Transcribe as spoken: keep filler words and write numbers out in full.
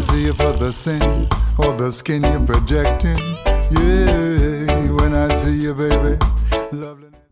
see you for the sin or the skin you're projecting. Yeah, when I see you, baby, lovely.